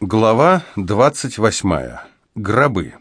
Глава 28. Гробы.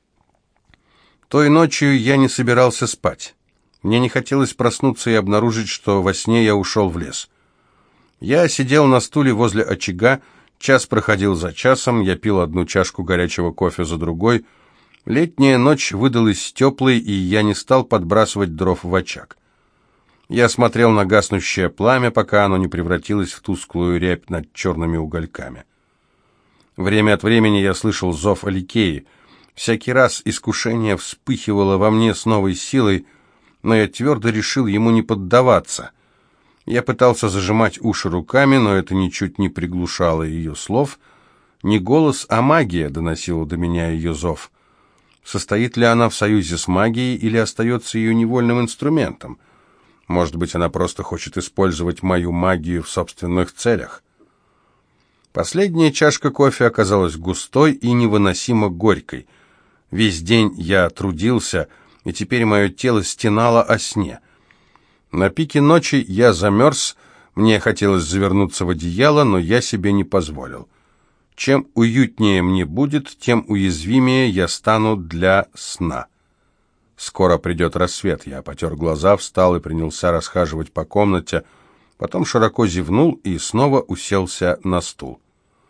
Той ночью я не собирался спать. Мне не хотелось проснуться и обнаружить, что во сне я ушел в лес. Я сидел на стуле возле очага, час проходил за часом, я пил одну чашку горячего кофе за другой. Летняя ночь выдалась теплой, и я не стал подбрасывать дров в очаг. Я смотрел на гаснущее пламя, пока оно не превратилось в тусклую рябь над черными угольками. Время от времени я слышал зов Аликеи. Всякий раз искушение вспыхивало во мне с новой силой, но я твердо решил ему не поддаваться. Я пытался зажимать уши руками, но это ничуть не приглушало ее слов. Не голос, а магия доносила до меня ее зов. Состоит ли она в союзе с магией или остается ее невольным инструментом? Может быть, она просто хочет использовать мою магию в собственных целях? Последняя чашка кофе оказалась густой и невыносимо горькой. Весь день я трудился, и теперь мое тело стенало о сне. На пике ночи я замерз, мне хотелось завернуться в одеяло, но я себе не позволил. Чем уютнее мне будет, тем уязвимее я стану для сна. Скоро придет рассвет. Я потер глаза, встал и принялся расхаживать по комнате, потом широко зевнул и снова уселся на стул.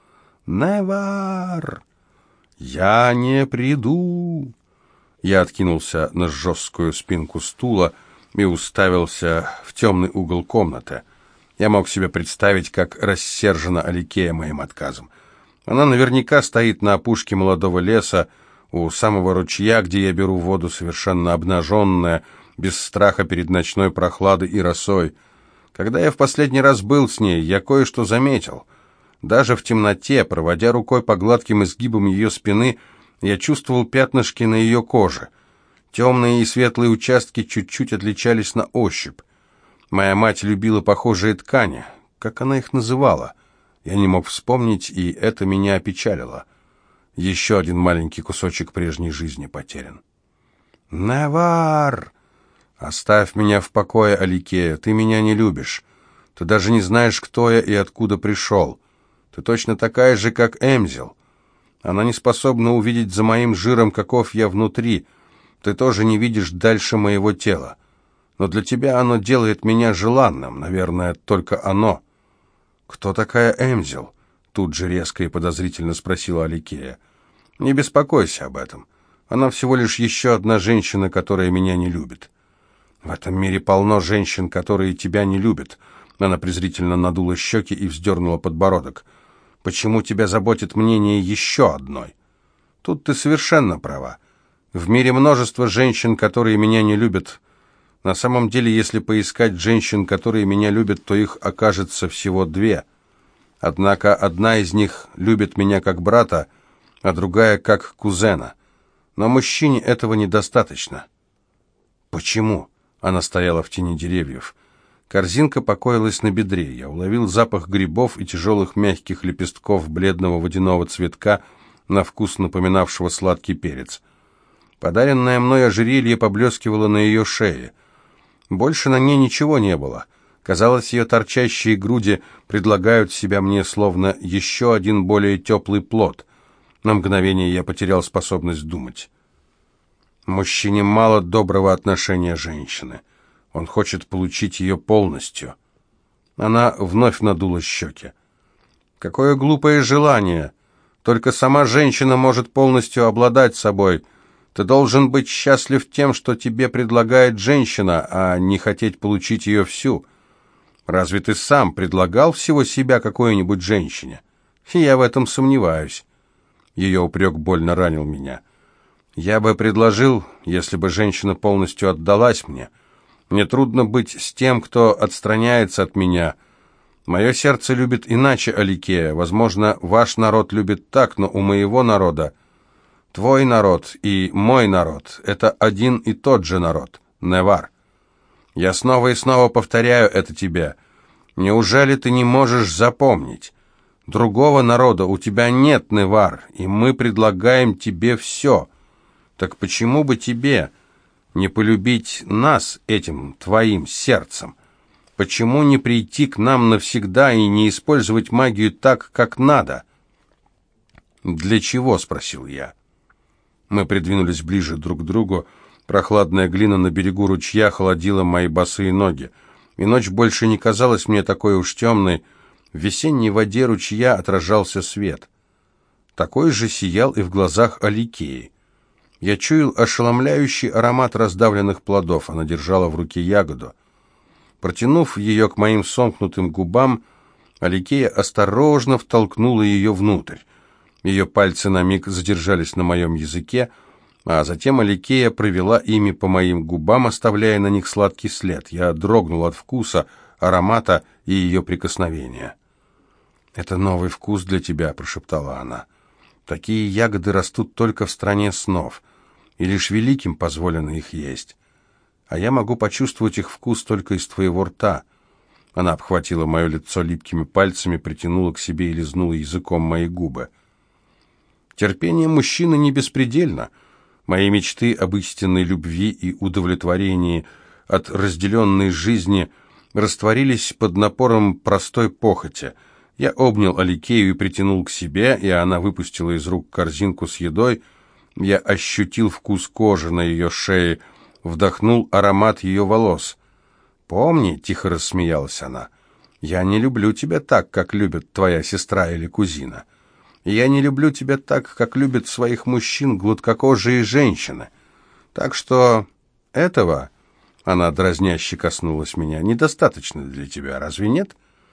«Невар! Я не приду!» Я откинулся на жесткую спинку стула и уставился в темный угол комнаты. Я мог себе представить, как рассержена Аликея моим отказом. Она наверняка стоит на опушке молодого леса, у самого ручья, где я беру воду, совершенно обнаженная, без страха перед ночной прохладой и росой. Когда я в последний раз был с ней, я кое-что заметил. Даже в темноте, проводя рукой по гладким изгибам ее спины, я чувствовал пятнышки на ее коже. Темные и светлые участки чуть-чуть отличались на ощупь. Моя мать любила похожие ткани. Как она их называла? Я не мог вспомнить, и это меня опечалило. Еще один маленький кусочек прежней жизни потерян. «Невар! Оставь меня в покое, Аликея, ты меня не любишь. Ты даже не знаешь, кто я и откуда пришел. Ты точно такая же, как Эмзел. Она не способна увидеть за моим жиром, каков я внутри. Ты тоже не видишь дальше моего тела. Но для тебя оно делает меня желанным, наверное, только оно». «Кто такая Эмзел?» Тут же резко и подозрительно спросила Аликея. «Не беспокойся об этом. Она всего лишь еще одна женщина, которая меня не любит». «В этом мире полно женщин, которые тебя не любят». Она презрительно надула щеки и вздернула подбородок. «Почему тебя заботит мнение еще одной?» «Тут ты совершенно права. В мире множество женщин, которые меня не любят. На самом деле, если поискать женщин, которые меня любят, то их окажется всего две. Однако одна из них любит меня как брата, а другая как кузена. Но мужчине этого недостаточно». «Почему?» Она стояла в тени деревьев. Корзинка покоилась на бедре. Я уловил запах грибов и тяжелых мягких лепестков бледного водяного цветка, на вкус напоминавшего сладкий перец. Подаренное мной ожерелье поблескивало на ее шее. Больше на ней ничего не было. Казалось, ее торчащие груди предлагают себя мне словно еще один более теплый плод. На мгновение я потерял способность думать. Мужчине мало доброго отношения женщины. Он хочет получить ее полностью. Она вновь надула щеки. Какое глупое желание! Только сама женщина может полностью обладать собой. Ты должен быть счастлив тем, что тебе предлагает женщина, а не хотеть получить ее всю. Разве ты сам предлагал всего себя какой-нибудь женщине? Я в этом сомневаюсь. Ее упрек больно ранил меня. Я бы предложил, если бы женщина полностью отдалась мне. Мне трудно быть с тем, кто отстраняется от меня. Мое сердце любит иначе, Аликея. Возможно, ваш народ любит так, но у моего народа, твой народ и мой народ, это один и тот же народ, Невар. Я снова и снова повторяю это тебе. Неужели ты не можешь запомнить? Другого народа у тебя нет, Невар, и мы предлагаем тебе все. Так почему бы тебе не полюбить нас этим твоим сердцем? Почему не прийти к нам навсегда и не использовать магию так, как надо? «Для чего?» — спросил я. Мы придвинулись ближе друг к другу. Прохладная глина на берегу ручья холодила мои босые ноги. И ночь больше не казалась мне такой уж темной. В весенней воде ручья отражался свет. Такой же сиял и в глазах Аликеи. Я чуял ошеломляющий аромат раздавленных плодов. Она держала в руке ягоду. Протянув ее к моим сомкнутым губам, Аликея осторожно втолкнула ее внутрь. Ее пальцы на миг задержались на моем языке, а затем Аликея провела ими по моим губам, оставляя на них сладкий след. Я дрогнул от вкуса, аромата и ее прикосновения. «Это новый вкус для тебя», — прошептала она. «Такие ягоды растут только в стране снов, и лишь великим позволено их есть. А я могу почувствовать их вкус только из твоего рта». Она обхватила мое лицо липкими пальцами, притянула к себе и лизнула языком мои губы. Терпение мужчины не беспредельно. Мои мечты об истинной любви и удовлетворении от разделенной жизни растворились под напором простой похоти. Я обнял Аликею и притянул к себе, и она выпустила из рук корзинку с едой. Я ощутил вкус кожи на ее шее, вдохнул аромат ее волос. «Помни», — тихо рассмеялась она, — «я не люблю тебя так, как любит твоя сестра или кузина. Я не люблю тебя так, как любят своих мужчин гладкокожие женщины. Так что этого, — она дразняще коснулась меня, — недостаточно для тебя, разве нет?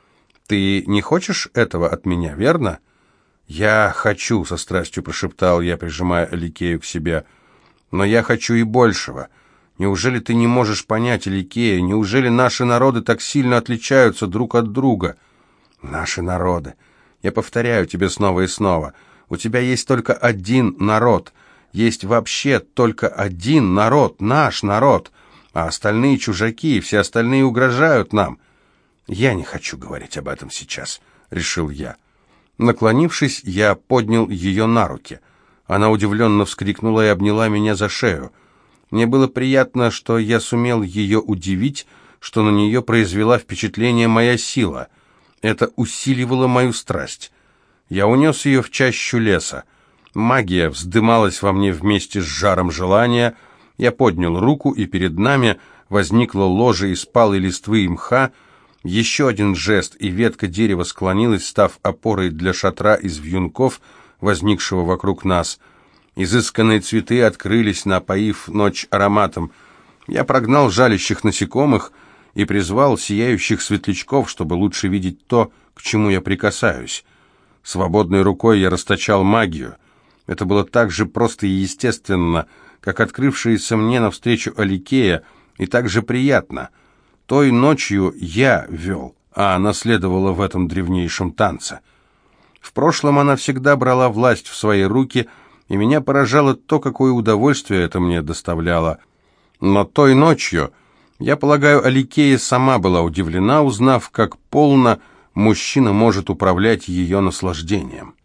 Ты не хочешь этого от меня, верно?» «Я хочу», — со страстью прошептал я, прижимая Аликею к себе, — «но я хочу и большего. Неужели ты не можешь понять, Аликея? Неужели наши народы так сильно отличаются друг от друга?» «Наши народы. Я повторяю тебе снова и снова. У тебя есть только один народ. Есть вообще только один народ, наш народ. А остальные чужаки, все остальные угрожают нам». «Я не хочу говорить об этом сейчас», — решил я. Наклонившись, я поднял ее на руки. Она удивленно вскрикнула и обняла меня за шею. Мне было приятно, что я сумел ее удивить, что на нее произвела впечатление моя сила. Это усиливало мою страсть. Я унес ее в чащу леса. Магия вздымалась во мне вместе с жаром желания. Я поднял руку, и перед нами возникло ложе из палой листвы и мха. Еще один жест, и ветка дерева склонилась, став опорой для шатра из вьюнков, возникшего вокруг нас. Изысканные цветы открылись, напоив ночь ароматом. Я прогнал жалящих насекомых и призвал сияющих светлячков, чтобы лучше видеть то, к чему я прикасаюсь. Свободной рукой я расточал магию. Это было так же просто и естественно, как открывшаяся мне навстречу Аликея, и так же приятно. Той ночью я вел, а она следовала в этом древнейшем танце. В прошлом она всегда брала власть в свои руки, и меня поражало то, какое удовольствие это мне доставляло. Но той ночью, я полагаю, Аликея сама была удивлена, узнав, как полно мужчина может управлять ее наслаждением.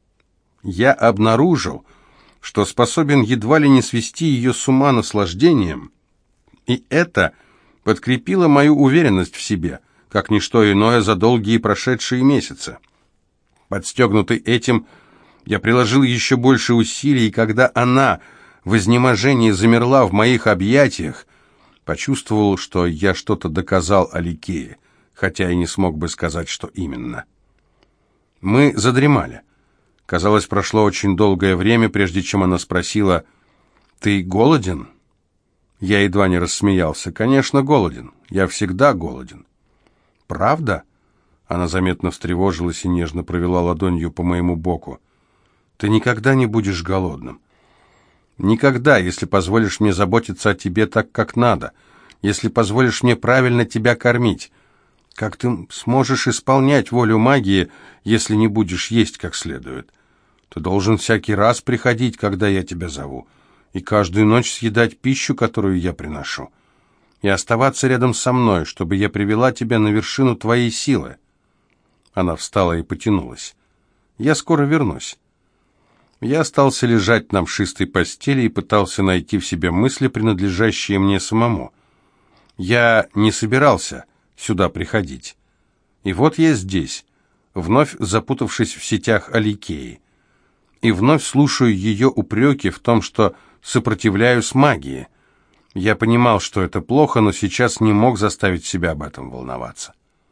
Я обнаружил, что способен едва ли не свести ее с ума наслаждением, и это подкрепило мою уверенность в себе, как ничто иное за долгие прошедшие месяцы. Подстегнутый этим, я приложил еще больше усилий, и когда она в изнеможении замерла в моих объятиях, почувствовал, что я что-то доказал Аликее, хотя и не смог бы сказать, что именно. Мы задремали. Казалось, прошло очень долгое время, прежде чем она спросила: «Ты голоден?» Я едва не рассмеялся. «Конечно, голоден. Я всегда голоден». «Правда?» Она заметно встревожилась и нежно провела ладонью по моему боку. «Ты никогда не будешь голодным». «Никогда, если позволишь мне заботиться о тебе так, как надо, если позволишь мне правильно тебя кормить. Как ты сможешь исполнять волю магии, если не будешь есть как следует? Ты должен всякий раз приходить, когда я тебя зову, и каждую ночь съедать пищу, которую я приношу, и оставаться рядом со мной, чтобы я привела тебя на вершину твоей силы». Она встала и потянулась. «Я скоро вернусь». Я остался лежать на мшистой постели и пытался найти в себе мысли, принадлежащие мне самому. Я не собирался сюда приходить. И вот я здесь, вновь запутавшись в сетях Аликеи. и вновь слушаю ее упреки в том, что сопротивляюсь магии. Я понимал, что это плохо, но сейчас не мог заставить себя об этом волноваться.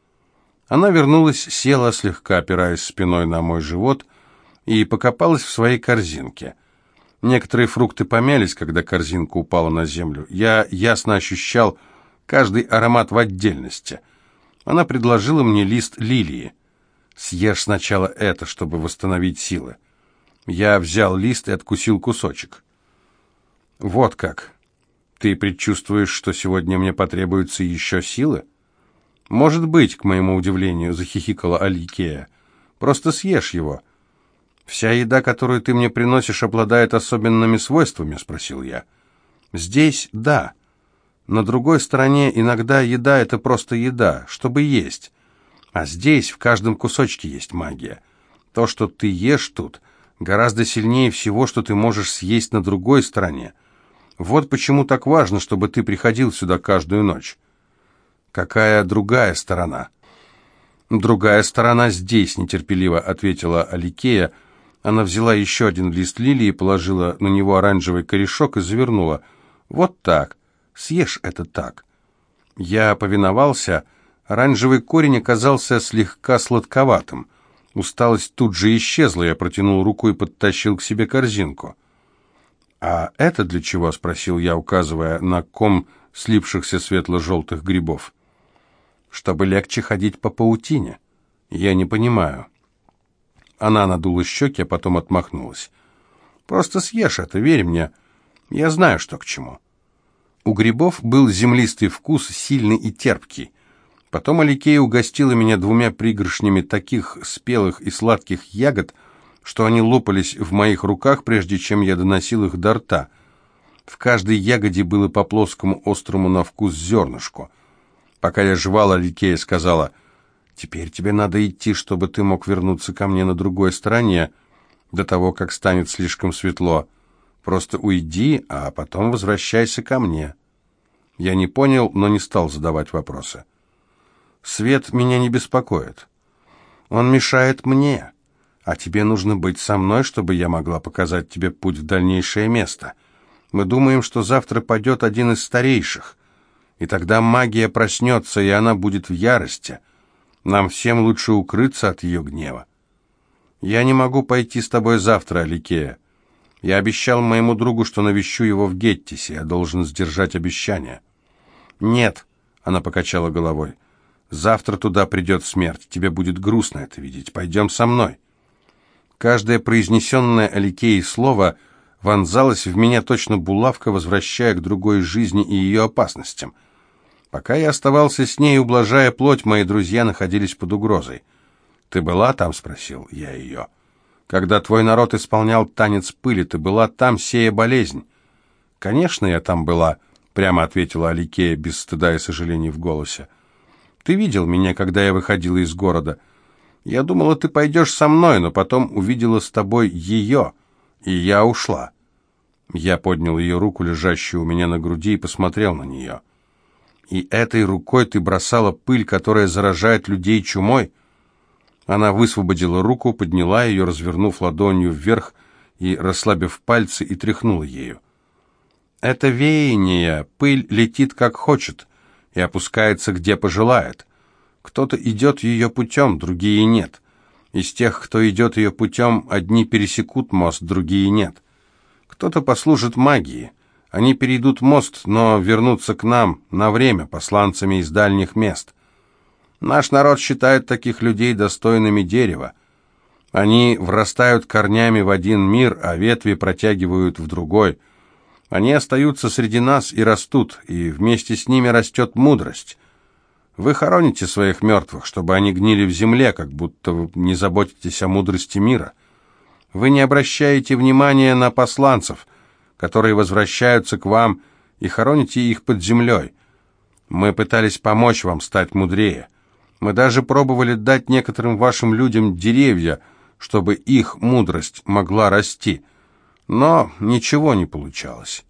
Она вернулась, села, слегка опираясь спиной на мой живот, и покопалась в своей корзинке. Некоторые фрукты помялись, когда корзинка упала на землю. Я ясно ощущал каждый аромат в отдельности. Она предложила мне лист лилии. «Съешь сначала это, чтобы восстановить силы». Я взял лист и откусил кусочек. «Вот как. Ты предчувствуешь, что сегодня мне потребуются еще силы?» «Может быть, к моему удивлению», — захихикала Аликея. «Просто съешь его». «Вся еда, которую ты мне приносишь, обладает особенными свойствами?» — спросил я. «Здесь — да. На другой стороне иногда еда — это просто еда, чтобы есть. А здесь в каждом кусочке есть магия. То, что ты ешь тут, гораздо сильнее всего, что ты можешь съесть на другой стороне. Вот почему так важно, чтобы ты приходил сюда каждую ночь». «Какая другая сторона?» «Другая сторона здесь», — нетерпеливо ответила Аликея. Она взяла еще один лист лилии, положила на него оранжевый корешок и завернула. «Вот так. Съешь это так». Я повиновался. Оранжевый корень оказался слегка сладковатым. Усталость тут же исчезла. Я протянул руку и подтащил к себе корзинку. «А это для чего?» — спросил я, указывая на ком слипшихся светло-желтых грибов. «Чтобы легче ходить по паутине». «Я не понимаю». Она надула щеки, а потом отмахнулась. «Просто съешь это, верь мне. Я знаю, что к чему». У грибов был землистый вкус, сильный и терпкий. Потом Аликея угостила меня 2 пригоршнями таких спелых и сладких ягод, что они лопались в моих руках, прежде чем я доносил их до рта. В каждой ягоде было по плоскому, острому на вкус зернышку. Пока я жевал, Аликея сказала: «Теперь тебе надо идти, чтобы ты мог вернуться ко мне на другой стороне, до того, как станет слишком светло. Просто уйди, а потом возвращайся ко мне». Я не понял, но не стал задавать вопросы. «Свет меня не беспокоит. Он мешает мне, а тебе нужно быть со мной, чтобы я могла показать тебе путь в дальнейшее место. Мы думаем, что завтра падет один из старейших, и тогда магия проснется, и она будет в ярости. Нам всем лучше укрыться от ее гнева. Я не могу пойти с тобой завтра, Аликея. Я обещал моему другу, что навещу его в Геттисе. Я должен сдержать обещание». «Нет», — она покачала головой, — «завтра туда придет смерть. Тебе будет грустно это видеть. Пойдем со мной». Каждое произнесенное Аликеей слово вонзалось в меня точно булавка, возвращая к другой жизни и ее опасностям. Пока я оставался с ней, ублажая плоть, мои друзья находились под угрозой. «Ты была там?» — спросил я ее. «Когда твой народ исполнял танец пыли, ты была там, сея болезнь?» «Конечно, я там была», — прямо ответила Аликея, без стыда и сожалений в голосе. «Ты видел меня, когда я выходила из города. Я думала, ты пойдешь со мной, но потом увидела с тобой ее, и я ушла». Я поднял ее руку, лежащую у меня на груди, и посмотрел на нее. «И этой рукой ты бросала пыль, которая заражает людей чумой?» Она высвободила руку, подняла ее, развернув ладонью вверх и расслабив пальцы, и тряхнула ею. «Это веяние, пыль летит как хочет и опускается где пожелает. Кто-то идет ее путем, другие нет. Из тех, кто идет ее путем, одни пересекут мост, другие нет. Кто-то послужит магии. Они перейдут мост, но вернутся к нам на время, посланцами из дальних мест. Наш народ считает таких людей достойными дерева. Они врастают корнями в один мир, а ветви протягивают в другой. Они остаются среди нас и растут, и вместе с ними растет мудрость. Вы хороните своих мертвых, чтобы они гнили в земле, как будто вы не заботитесь о мудрости мира. Вы не обращаете внимания на посланцев, которые возвращаются к вам, и хороните их под землей. Мы пытались помочь вам стать мудрее. Мы даже пробовали дать некоторым вашим людям деревья, чтобы их мудрость могла расти. Но ничего не получалось.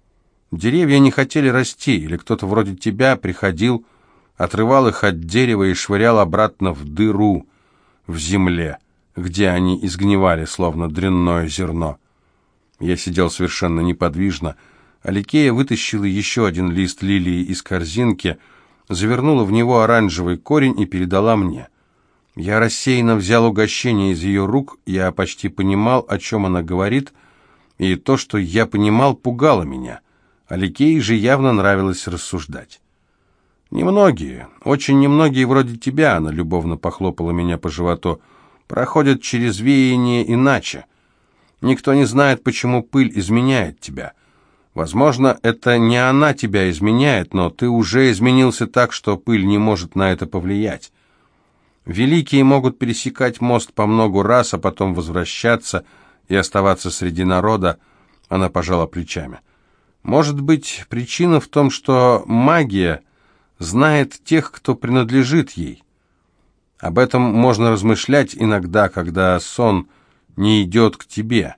Деревья не хотели расти, или кто-то вроде тебя приходил, отрывал их от дерева и швырял обратно в дыру в земле, где они изгнивали, словно дрянное зерно. Я сидел совершенно неподвижно. Аликея вытащила еще один лист лилии из корзинки, завернула в него оранжевый корень и передала мне. Я рассеянно взял угощение из ее рук, я почти понимал, о чем она говорит, и то, что я понимал, пугало меня. Аликее же явно нравилось рассуждать. «Немногие, очень немногие вроде тебя», — она любовно похлопала меня по животу, — «проходят через веяние иначе. Никто не знает, почему пыль изменяет тебя. Возможно, это не она тебя изменяет, но ты уже изменился так, что пыль не может на это повлиять. Великие могут пересекать мост по многу раз, а потом возвращаться и оставаться среди народа», — она пожала плечами. «Может быть, причина в том, что магия знает тех, кто принадлежит ей. Об этом можно размышлять иногда, когда сон не идет к тебе.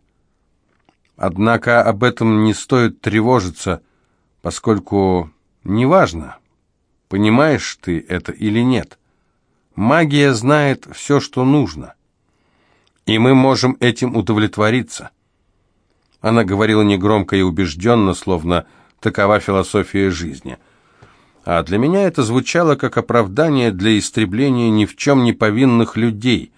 Однако об этом не стоит тревожиться, поскольку неважно, понимаешь ты это или нет. Магия знает все, что нужно, и мы можем этим удовлетвориться». Она говорила негромко и убежденно, словно такова философия жизни. А для меня это звучало как оправдание для истребления ни в чем не повинных людей.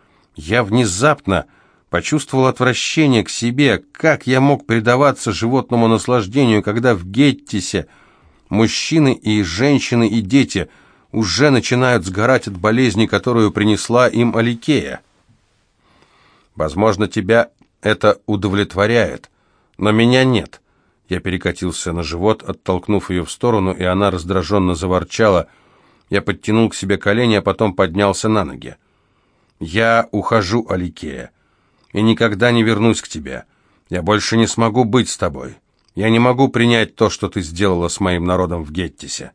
Я внезапно почувствовал отвращение к себе. Как я мог предаваться животному наслаждению, когда в Геттисе мужчины и женщины и дети уже начинают сгорать от болезни, которую принесла им Аликея? «Возможно, тебя это удовлетворяет, но меня нет». Я перекатился на живот, оттолкнув ее в сторону, и она раздраженно заворчала. Я подтянул к себе колени, а потом поднялся на ноги. «Я ухожу, Аликея, и никогда не вернусь к тебе. Я больше не смогу быть с тобой. Я не могу принять то, что ты сделала с моим народом в Геттисе».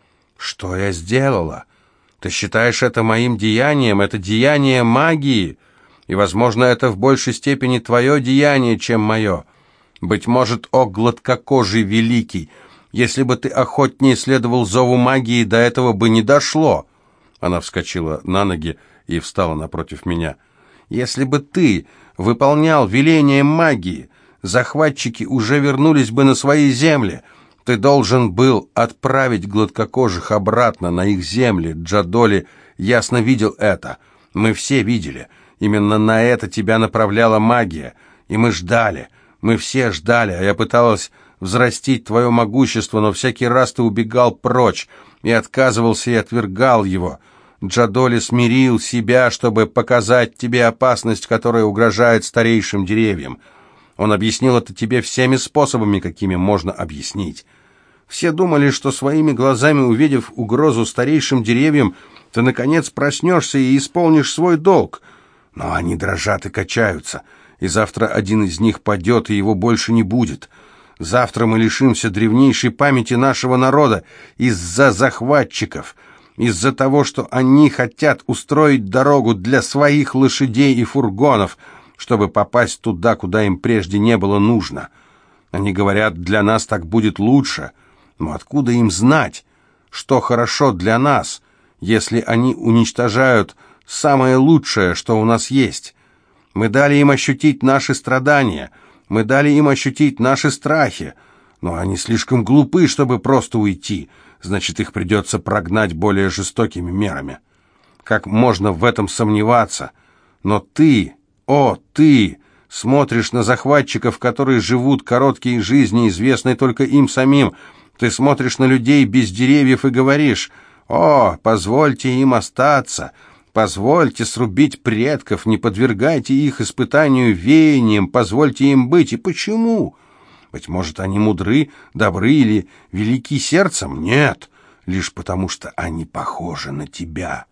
«Что я сделала? Ты считаешь это моим деянием? Это деяние магии, и, возможно, это в большей степени твое деяние, чем мое. Быть может, о гладкокожий великий, если бы ты охотнее следовал зову магии, до этого бы не дошло». Она вскочила на ноги и встала напротив меня. «Если бы ты выполнял веление магии, захватчики уже вернулись бы на свои земли. Ты должен был отправить гладкокожих обратно на их земли. Джадоли ясно видел это. Мы все видели. Именно на это тебя направляла магия. И мы ждали. Мы все ждали, а я пыталась взрастить твое могущество, но всякий раз ты убегал прочь и отказывался и отвергал его. Джадоли смирил себя, чтобы показать тебе опасность, которая угрожает старейшим деревьям. Он объяснил это тебе всеми способами, какими можно объяснить. Все думали, что своими глазами, увидев угрозу старейшим деревьям, ты, наконец, проснешься и исполнишь свой долг. Но они дрожат и качаются, и завтра один из них падет, и его больше не будет. Завтра мы лишимся древнейшей памяти нашего народа из-за захватчиков, из-за того, что они хотят устроить дорогу для своих лошадей и фургонов, чтобы попасть туда, куда им прежде не было нужно. Они говорят, для нас так будет лучше. Но откуда им знать, что хорошо для нас, если они уничтожают самое лучшее, что у нас есть? Мы дали им ощутить наши страдания, мы дали им ощутить наши страхи, но они слишком глупы, чтобы просто уйти, значит, их придется прогнать более жестокими мерами. Как можно в этом сомневаться? Но ты, о, ты, смотришь на захватчиков, которые живут короткие жизни, известные только им самим. Ты смотришь на людей без деревьев и говоришь: «О, позвольте им остаться, позвольте срубить предков, не подвергайте их испытанию веянием, позвольте им быть». И почему? Быть может, они мудры, добры или велики сердцем? Нет, лишь потому что они похожи на тебя.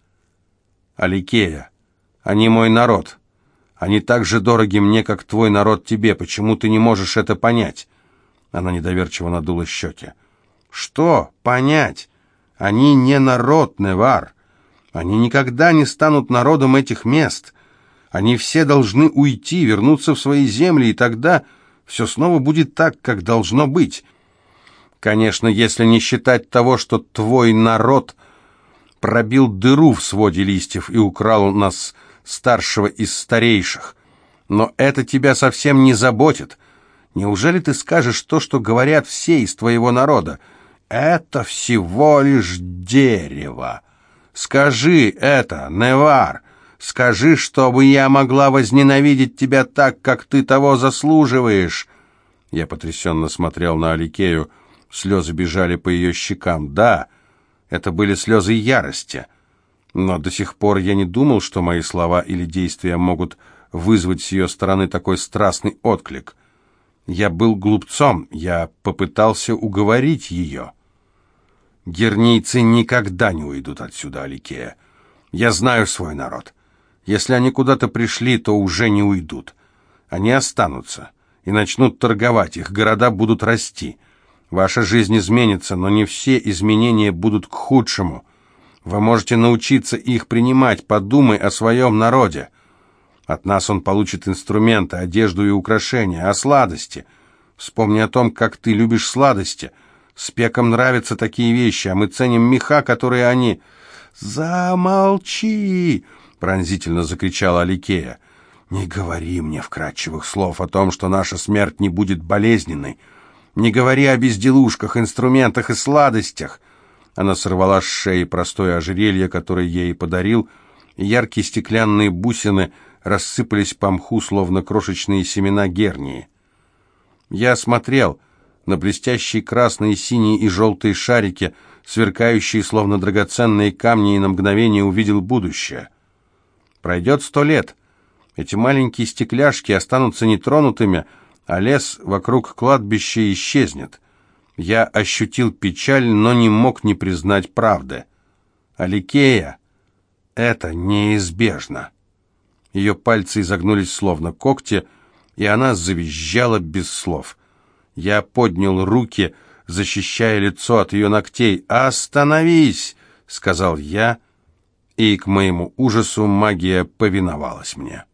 Аликея, они мой народ. Они так же дороги мне, как твой народ тебе. Почему ты не можешь это понять?» Она недоверчиво надула щеки. «Что понять? Они не народ, Невар. Они никогда не станут народом этих мест. Они все должны уйти, вернуться в свои земли, и тогда все снова будет так, как должно быть. Конечно, если не считать того, что твой народ пробил дыру в своде листьев и украл у нас старшего из старейших. Но это тебя совсем не заботит. Неужели ты скажешь то, что говорят все из твоего народа? Это всего лишь дерево. Скажи это, Невар. Скажи, чтобы я могла возненавидеть тебя так, как ты того заслуживаешь. Я потрясенно смотрел на Аликею. Слезы бежали по ее щекам. Да, это были слезы ярости. Но до сих пор я не думал, что мои слова или действия могут вызвать с ее стороны такой страстный отклик. Я был глупцом, я попытался уговорить ее. Гернийцы никогда не уйдут отсюда, Аликея. Я знаю свой народ. Если они куда-то пришли, то уже не уйдут. Они останутся и начнут торговать, их города будут расти. Ваша жизнь изменится, но не все изменения будут к худшему. Вы можете научиться их принимать, подумай о своем народе. От нас он получит инструменты, одежду и украшения, а сладости. Вспомни о том, как ты любишь сладости. Спекам нравятся такие вещи, а мы ценим меха, которые они... «Замолчи!» — пронзительно закричала Аликея. «Не говори мне вкрадчивых слов о том, что наша смерть не будет болезненной. Не говори о безделушках, инструментах и сладостях». Она сорвала с шеи простое ожерелье, которое я ей подарил, и яркие стеклянные бусины рассыпались по мху, словно крошечные семена гернии. Я смотрел на блестящие красные, синие и желтые шарики, сверкающие, словно драгоценные камни, и на мгновение увидел будущее. Пройдет 100 лет. Эти маленькие стекляшки останутся нетронутыми, а лес вокруг кладбища исчезнет. Я ощутил печаль, но не мог не признать правды. Аликея, это неизбежно. Ее пальцы изогнулись, словно когти, и она завизжала без слов. Я поднял руки, защищая лицо от ее ногтей. «Остановись!» — сказал я, и, к моему ужасу, магия повиновалась мне.